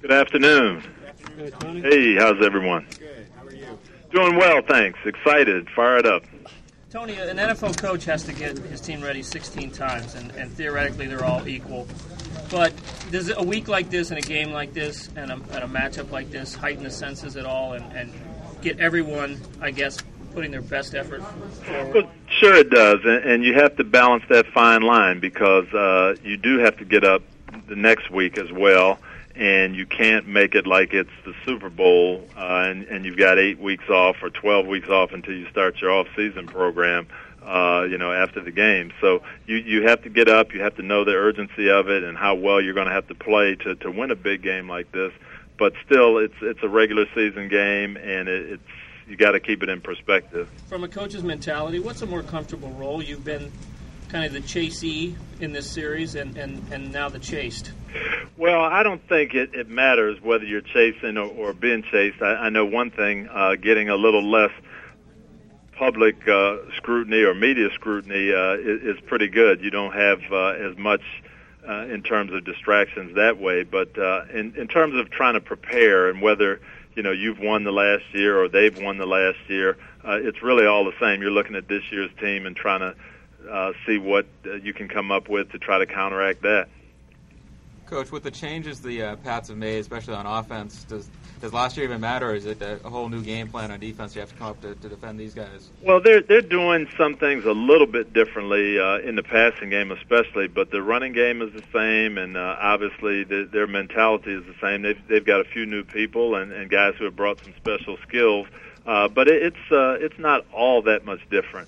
Good afternoon. Hey, Tony. Hey, how's everyone? Good. How are you? Doing well, thanks. Excited. Fired up. Tony, an NFL coach has to get his team ready 16 times, and theoretically they're all equal. But does a week like this and a game like this and a matchup like this heighten the senses at all and get everyone, I guess, putting their best effort forward? Well, sure it does, and you have to balance that fine line because you do have to get up the next week as well, and you can't make it like it's the Super Bowl and you've got 8 weeks off or 12 weeks off until you start your off-season program, after the game. So you have to get up, you have to know the urgency of it and how well you're going to have to play to win a big game like this. But still, it's a regular season game, and it's you got to keep it in perspective. From a coach's mentality, what's a more comfortable role? You've been kind of the chasee in this series and now the chased. Well, I don't think it matters whether you're chasing or being chased. I know one thing, getting a little less public scrutiny or media scrutiny is pretty good. You don't have as much in terms of distractions that way. But in terms of trying to prepare and whether you've won the last year or they've won the last year, it's really all the same. You're looking at this year's team and trying to see what you can come up with to try to counteract that. Coach, with the changes the Pats have made, especially on offense, does last year even matter, or is it a whole new game plan on defense you have to come up to defend these guys? Well, they're doing some things a little bit differently in the passing game especially, but the running game is the same, and obviously their mentality is the same. They've got a few new people and guys who have brought some special skills, but it's not all that much different.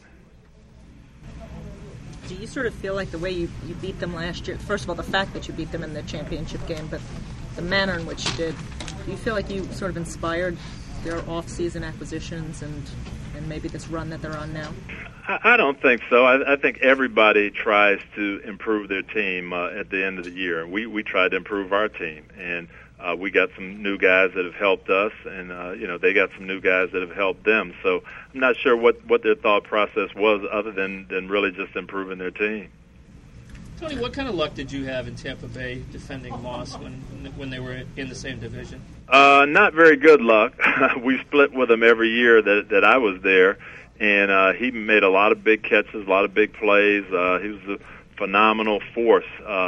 Do you sort of feel like the way you beat them last year, first of all, the fact that you beat them in the championship game, but the manner in which you did, do you feel like you sort of inspired their off-season acquisitions and maybe this run that they're on now? I don't think so. I think everybody tries to improve their team at the end of the year. We tried to improve our team, and we got some new guys that have helped us, and they got some new guys that have helped them. So I'm not sure what their thought process was other than really just improving their team. Tony, what kind of luck did you have in Tampa Bay defending Moss when they were in the same division? Not very good luck. We split with him every year that I was there, and he made a lot of big catches, a lot of big plays. He was a phenomenal force,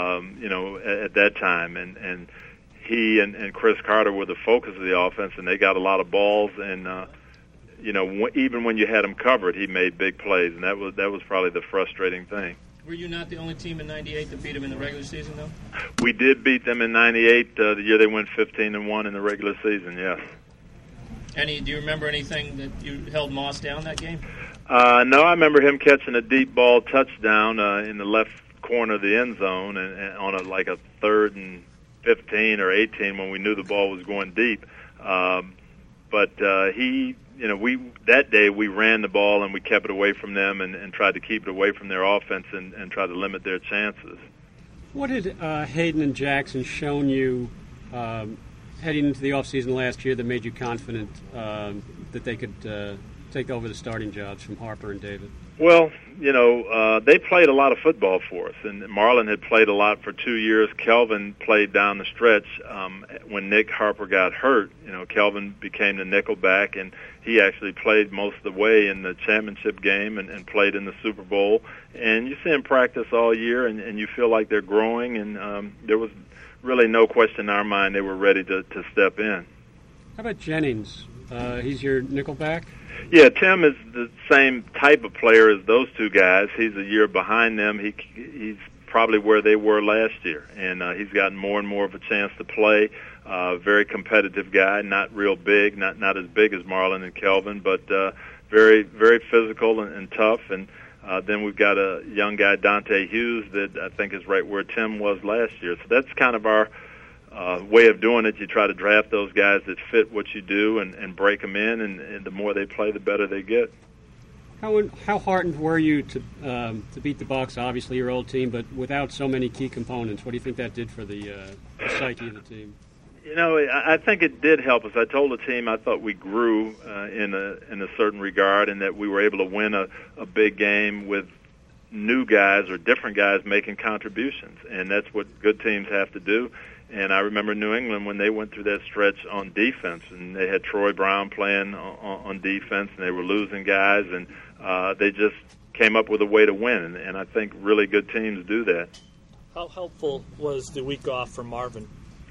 at that time, and he and Chris Carter were the focus of the offense, and they got a lot of balls. And even when you had him covered, he made big plays, and that was probably the frustrating thing. Were you not the only team in '98 that beat him in the regular season, though? We did beat them in '98, the year they went 15-1 in the regular season. Yes. Do you remember anything that you held Moss down that game? No, I remember him catching a deep ball touchdown in the left corner of the end zone, and on a 3rd and 15 or 18 when we knew the ball was going deep. But that day we ran the ball and we kept it away from them and tried to keep it away from their offense and try to limit their chances. What did Hayden and Jackson shown you heading into the offseason last year that made you confident that they could take over the starting jobs from Harper and David? Well, they played a lot of football for us, and Marlon had played a lot for 2 years. Kelvin played down the stretch when Nick Harper got hurt. Kelvin became the nickelback, and he actually played most of the way in the championship game and played in the Super Bowl. And you see him practice all year, and you feel like they're growing, and there was really no question in our mind they were ready to step in. How about Jennings? He's your nickelback? Yeah, Tim is the same type of player as those two guys. He's a year behind them. He's probably where they were last year, and he's gotten more and more of a chance to play. Very competitive guy, not real big, not as big as Marlon and Kelvin, but very, very physical and tough. And then we've got a young guy, Dante Hughes, that I think is right where Tim was last year. So that's kind of our way of doing it. You try to draft those guys that fit what you do and break them in, and the more they play, the better they get. How heartened were you to beat the Bucs? Obviously, your old team, but without so many key components, what do you think that did for the psyche of the team? I think it did help us. I told the team I thought we grew in a certain regard, and that we were able to win a big game with new guys or different guys making contributions, and that's what good teams have to do. And I remember New England when they went through that stretch on defense, and they had Troy Brown playing on defense, and they were losing guys, and they just came up with a way to win. And I think really good teams do that. How helpful was the week off for Marvin?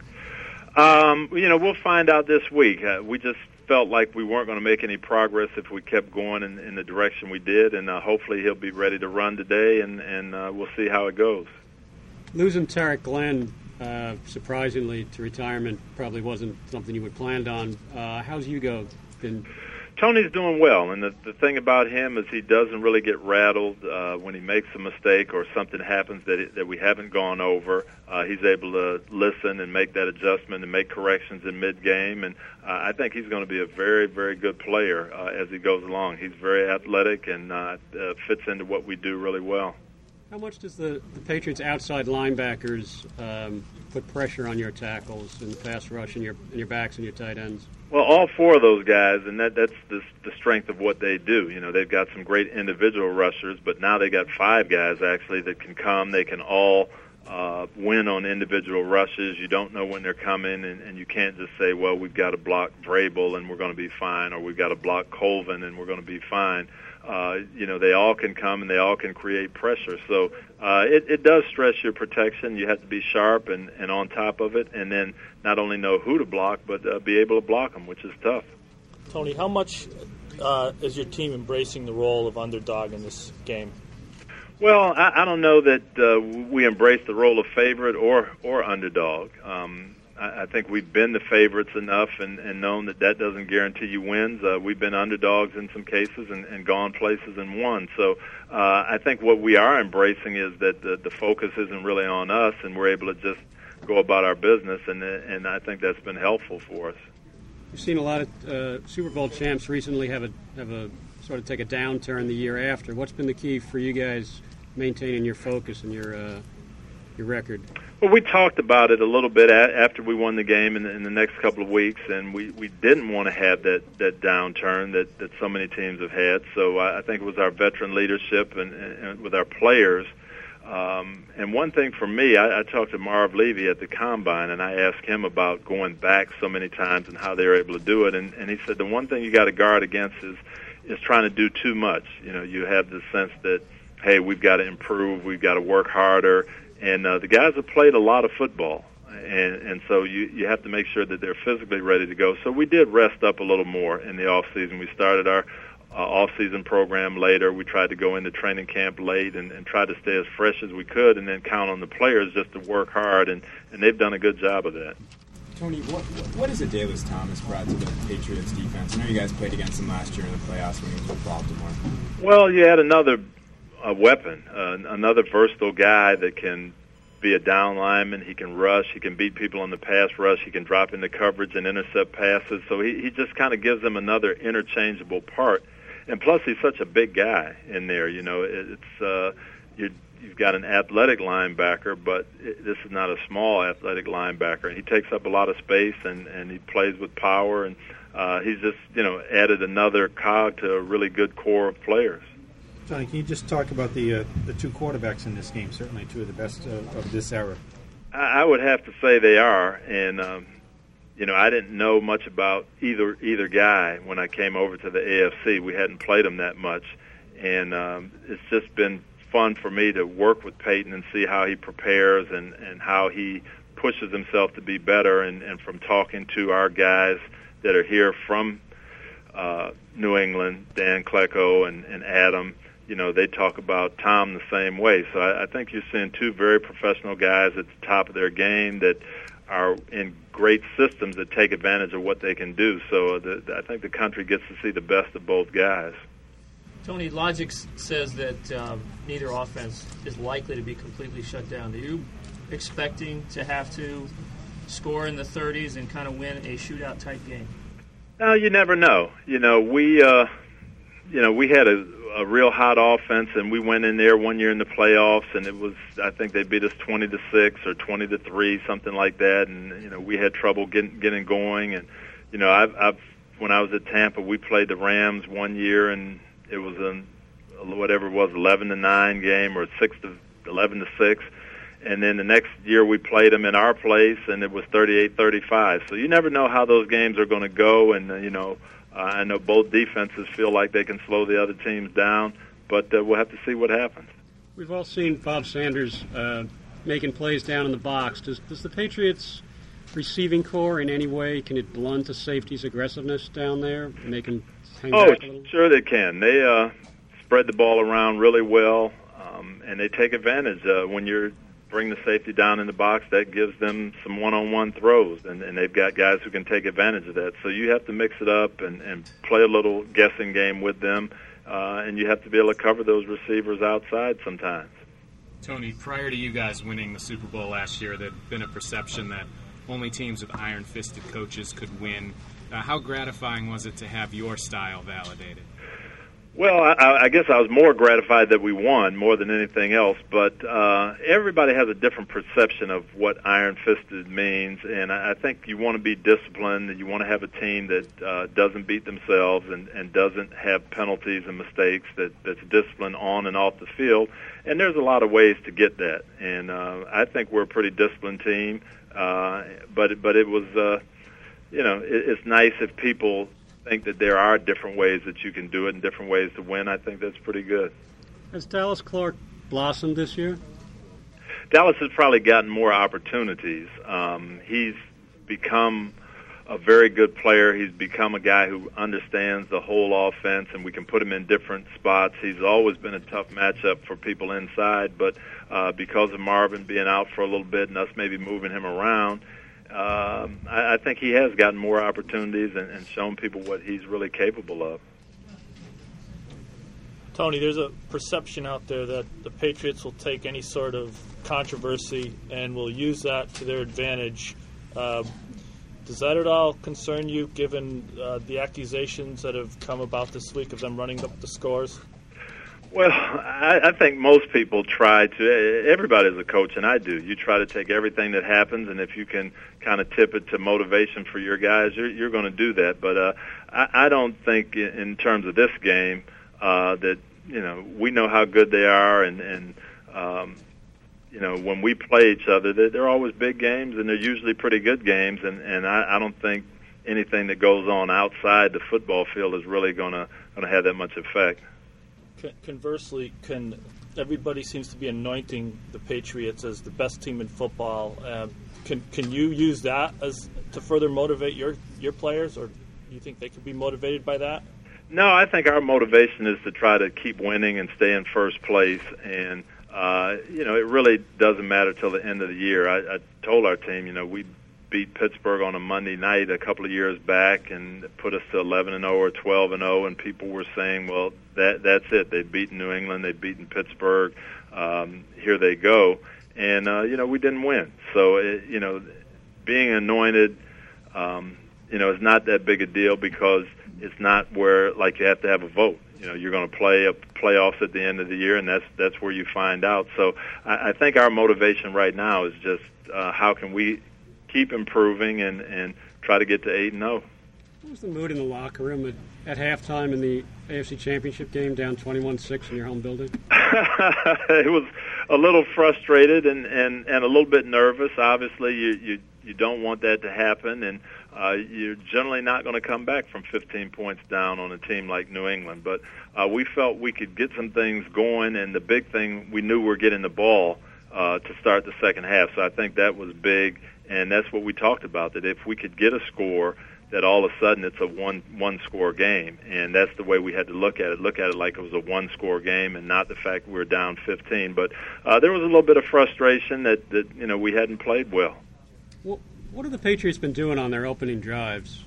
We'll find out this week. We just felt like we weren't going to make any progress if we kept going in the direction we did, and hopefully he'll be ready to run today, and we'll see how it goes. Losing Tarek Glenn, surprisingly, to retirement probably wasn't something you had planned on. How's Hugo been? Tony's doing well, and the thing about him is he doesn't really get rattled when he makes a mistake or something happens that we haven't gone over. He's able to listen and make that adjustment and make corrections in mid-game, and I think he's going to be a very, very good player as he goes along. He's very athletic and fits into what we do really well. How much does the Patriots' outside linebackers put pressure on your tackles in the pass rush and your backs and your tight ends? Well, all four of those guys, and that's the strength of what they do. They've got some great individual rushers, but now they got five guys actually that can come. They can all win on individual rushes. You don't know when they're coming, and you can't just say, well, we've got to block Vrabel and we're going to be fine, or we've got to block Colvin and we're going to be fine. They all can come and they all can create pressure. So it does stress your protection. You have to be sharp and on top of it, and then not only know who to block, but be able to block them, which is tough. Tony, how much is your team embracing the role of underdog in this game? Well, I don't know that we embrace the role of favorite or underdog. I think we've been the favorites enough and known that doesn't guarantee you wins. We've been underdogs in some cases and gone places and won. So I think what we are embracing is that the focus isn't really on us, and we're able to just go about our business, and I think that's been helpful for us. We've seen a lot of Super Bowl champs recently have a sort of take a downturn the year after. What's been the key for you guys maintaining your focus and your record? Well, we talked about it a little bit after we won the game in the next couple of weeks, and we didn't want to have that downturn that so many teams have had. So I think it was our veteran leadership and with our players. And one thing for me, I talked to Marv Levy at the Combine, and I asked him about going back so many times and how they were able to do it. And he said the one thing you got to guard against is trying to do too much. You have the sense that, hey, we've got to improve, we've got to work harder. And the guys have played a lot of football, and so you have to make sure that they're physically ready to go. So we did rest up a little more in the off season. We started our off-season program later. We tried to go into training camp late and try to stay as fresh as we could, and then count on the players just to work hard, and they've done a good job of that. Tony, what is Adalius Thomas brought to the Patriots defense? I know you guys played against him last year in the playoffs when he was with Baltimore. Well, you had another weapon, another versatile guy that can be a down lineman. He can rush. He can beat people on the pass rush. He can drop into coverage and intercept passes. So he just kind of gives them another interchangeable part. And plus, he's such a big guy in there. You've got an athletic linebacker, but this is not a small athletic linebacker. He takes up a lot of space, and he plays with power. And he's just added another cog to a really good core of players. Tony, can you just talk about the two quarterbacks in this game? Certainly two of the best of this era. I would have to say they are, and I didn't know much about either guy when I came over to the AFC. We hadn't played them that much, and it's just been fun for me to work with Peyton and see how he prepares and how he pushes himself to be better. And from talking to our guys that are here from New England, Dan Klecko and Adam, they talk about Tom the same way. So I think you're seeing two very professional guys at the top of their game that are in great systems that take advantage of what they can do. So I think the country gets to see the best of both guys. Tony, logic says that neither offense is likely to be completely shut down. Are you expecting to have to score in the 30s and kind of win a shootout-type game? No, you never know. We had a real hot offense, and we went in there one year in the playoffs, and it was, I think they beat us 20-6 or 20-3, something like that. And we had trouble getting going. And I've when I was at Tampa, we played the Rams one year, and it was whatever it was, 11-9 game or 11-6. and then the next year we played them in our place, and it was 38-35. So you never know how those games are going to go, and I know both defenses feel like they can slow the other teams down, but we'll have to see what happens. We've all seen Bob Sanders making plays down in the box. Does the Patriots' receiving core in any way, can it blunt a safety's aggressiveness down there, make him hang back a little? Sure they can. They spread the ball around really well, and they take advantage. When you're bring the safety down in the box, that gives them some one-on-one throws, and they've got guys who can take advantage of that. So you have to mix it up and play a little guessing game with them, and you have to be able to cover those receivers outside sometimes. Tony, prior to you guys winning the Super Bowl last year, there had been a perception that only teams with iron-fisted coaches could win. How gratifying was it to have your style validated? Well, I guess I was more gratified that we won more than anything else, but everybody has a different perception of what iron-fisted means, and I think you want to be disciplined, and you want to have a team that doesn't beat themselves and doesn't have penalties and mistakes, that's disciplined on and off the field, and there's a lot of ways to get that, and I think we're a pretty disciplined team, but it was, it's nice if people think that there are different ways that you can do it and different ways to win. I think that's pretty good. Has Dallas Clark blossomed this year? Dallas has probably gotten more opportunities. He's become a very good player. He's become a guy who understands the whole offense, and we can put him in different spots. He's always been a tough matchup for people inside, but because of Marvin being out for a little bit and us maybe moving him around, I think he has gotten more opportunities and shown people what he's really capable of. Tony, there's a perception out there that the Patriots will take any sort of controversy and will use that to their advantage. Does that at all concern you, given the accusations that have come about this week of them running up the scores? Well, I think most people try to. Everybody's a coach, and I do. You try to take everything that happens, and if you can kind of tip it to motivation for your guys, you're going to do that. But I don't think, in terms of this game, that we know how good they are, and when we play each other, they're always big games, and they're usually pretty good games. And I don't think anything that goes on outside the football field is really going to have that much effect. Conversely, everybody seems to be anointing the Patriots as the best team in football. Can you use that to further motivate your players, or do you think they could be motivated by that? No, I think our motivation is to try to keep winning and stay in first place, and it really doesn't matter till the end of the year. I told our team, we beat Pittsburgh on a Monday night a couple of years back and put us to 11-0 or 12-0, and people were saying, well, that's it. They've beaten New England, they've beaten Pittsburgh. Here they go, and we didn't win. So being anointed, is not that big a deal because it's not where you have to have a vote. You're going to play playoffs at the end of the year, and that's where you find out. So I think our motivation right now is just how can we keep improving and try to get to 8-0. What was the mood in the locker room at halftime in the AFC Championship game, down 21-6 in your home building? It was a little frustrated and a little bit nervous. Obviously, you don't want that to happen, and you're generally not going to come back from 15 points down on a team like New England. But we felt we could get some things going, and the big thing, we knew we're getting the ball to start the second half. So I think that was big, and that's what we talked about, that if we could get a score, that all of a sudden it's a one-score game, and that's the way we had to look at it like it was a one-score game and not the fact we were down 15. But there was a little bit of frustration that we hadn't played well. What have the Patriots been doing on their opening drives?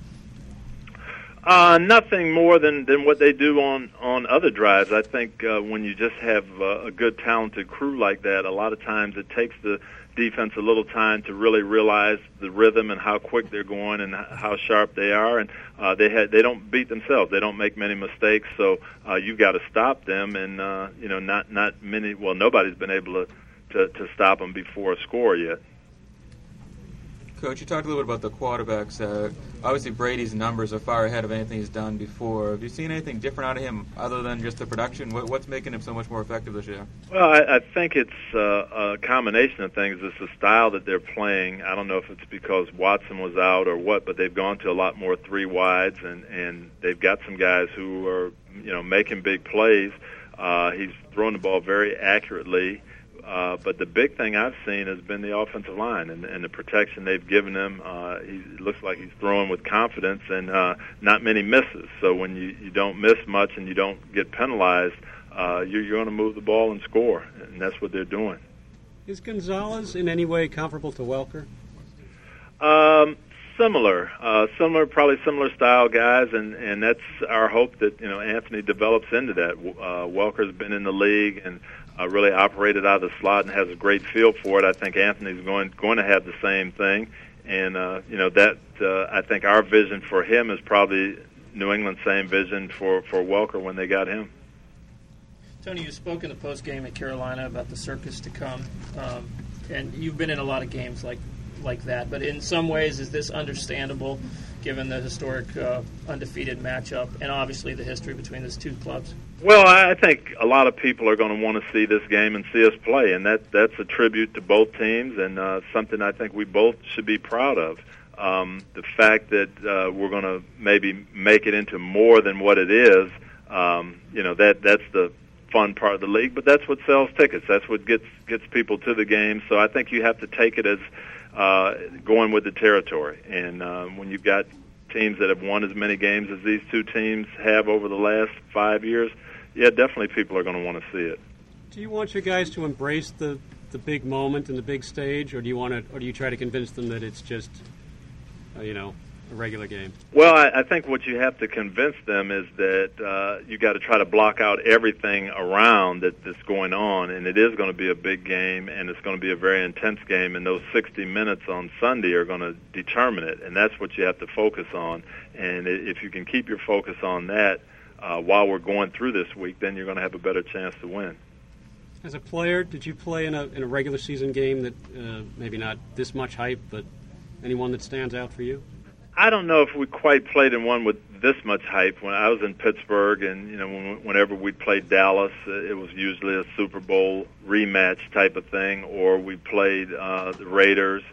Nothing more than what they do on other drives. I think when you just have a good, talented crew like that, a lot of times it takes the defense a little time to really realize the rhythm and how quick they're going and how sharp they are. And they don't beat themselves. They don't make many mistakes. So you've got to stop them. And not many. Well, nobody's been able to stop them before a score yet. Coach, you talked a little bit about the quarterbacks. Obviously, Brady's numbers are far ahead of anything he's done before. Have you seen anything different out of him other than just the production? What's making him so much more effective this year? Well, I think it's a combination of things. It's the style that they're playing. I don't know if it's because Watson was out or what, but they've gone to a lot more three wides, and they've got some guys who are, making big plays. He's throwing the ball very accurately. But the big thing I've seen has been the offensive line and the protection they've given him. He looks like he's throwing with confidence and not many misses. So when you don't miss much and you don't get penalized, you're going to move the ball and score, and that's what they're doing. Is Gonzalez in any way comparable to Welker? Similar, probably similar style guys, and that's our hope that Anthony develops into that. Welker's been in the league and really operated out of the slot and has a great feel for it. I think Anthony's going to have the same thing, and I think our vision for him is probably New England's same vision for Welker when they got him. Tony, you spoke in the post game at Carolina about the circus to come, and you've been in a lot of games like that. But in some ways, is this understandable given the historic undefeated matchup and obviously the history between these two clubs? Well, I think a lot of people are going to want to see this game and see us play, and that's a tribute to both teams and something I think we both should be proud of. The fact that we're going to maybe make it into more than what it is, that's the fun part of the league, but that's what sells tickets. That's what gets people to the game. So I think you have to take it as going with the territory. And when you've got teams that have won as many games as these two teams have over the last 5 years, yeah, definitely people are going to want to see it. Do you want your guys to embrace the big moment and the big stage, or do you try to convince them that it's just a regular game? Well, I think what you have to convince them is that you got to try to block out everything around that's going on, and it is going to be a big game, and it's going to be a very intense game, and those 60 minutes on Sunday are going to determine it, and that's what you have to focus on. And if you can keep your focus on that while we're going through this week, then you're going to have a better chance to win. As a player, did you play in a regular season game that maybe not this much hype, but anyone that stands out for you? I don't know if we quite played in one with this much hype. When I was in Pittsburgh, and whenever we played Dallas, it was usually a Super Bowl rematch type of thing, or we played the Raiders.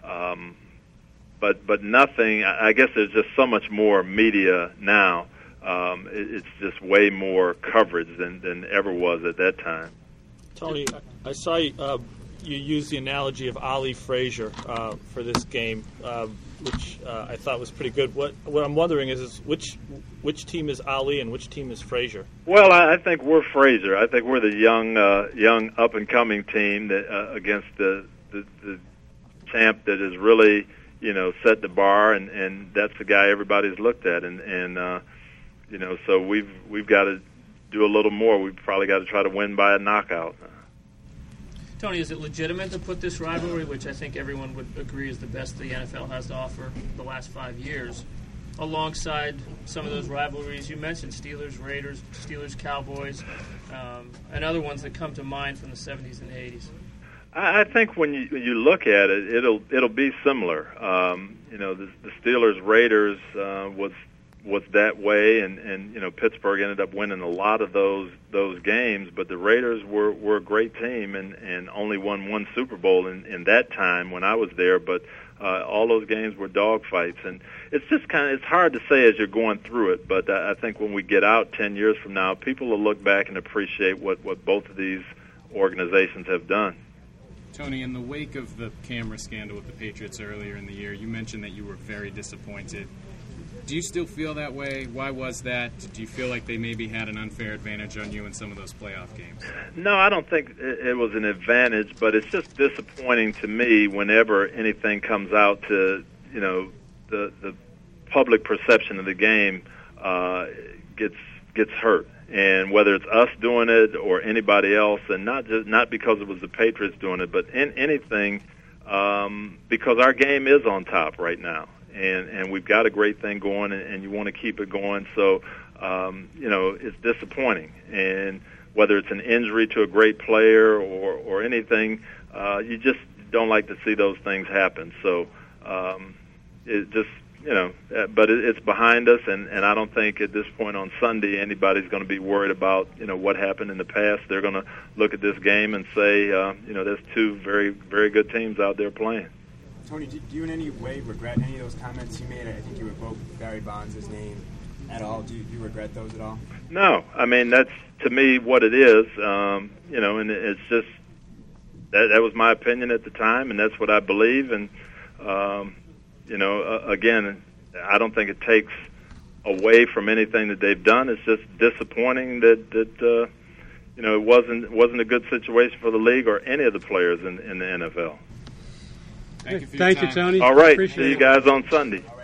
But nothing. I guess there's just so much more media now. It's just way more coverage than ever was at that time. Tony, I saw you use the analogy of Ali Frazier for this game, which I thought was pretty good. What I'm wondering is which team is Ali and which team is Frazier? Well, I think we're Frazier. I think we're the young up and coming team that against the champ that has really set the bar, and that's the guy everybody's looked at, and so we've got to do a little more. We've probably got to try to win by a knockout. Tony, is it legitimate to put this rivalry, which I think everyone would agree is the best the NFL has to offer the last 5 years, alongside some of those rivalries you mentioned, Steelers, Raiders, Steelers, Cowboys, and other ones that come to mind from the 70s and 80s? I think when you look at it, it'll be similar. The Steelers Raiders was that way, and Pittsburgh ended up winning a lot of those games. But the Raiders were a great team and only won one Super Bowl in that time when I was there. But all those games were dogfights, and it's just it's hard to say as you're going through it. But I think when we get out 10 years from now, people will look back and appreciate what both of these organizations have done. Tony, in the wake of the camera scandal with the Patriots earlier in the year, you mentioned that you were very disappointed. Do you still feel that way? Why was that? Do you feel like they maybe had an unfair advantage on you in some of those playoff games? No, I don't think it was an advantage, but it's just disappointing to me whenever anything comes out to, the public perception of the game gets hurt. And whether it's us doing it or anybody else, and not because it was the Patriots doing it, but in anything, because our game is on top right now. And we've got a great thing going, and you want to keep it going. So, it's disappointing. And whether it's an injury to a great player or anything, you just don't like to see those things happen. So it just, but it's behind us, and I don't think at this point on Sunday anybody's going to be worried about, what happened in the past. They're going to look at this game and say, there's two very, very good teams out there playing. Tony, do you in any way regret any of those comments you made? I think you revoked Barry Bonds' name at all. Do you regret those at all? No. I mean, that's, to me, what it is, and it's just, that was my opinion at the time, and that's what I believe, and, again, I don't think it takes away from anything that they've done. It's just disappointing that it wasn't a good situation for the league or any of the players in the NFL. Thank you for your Thank time. you, Tony. All right. Appreciate See you it. guys on Sunday.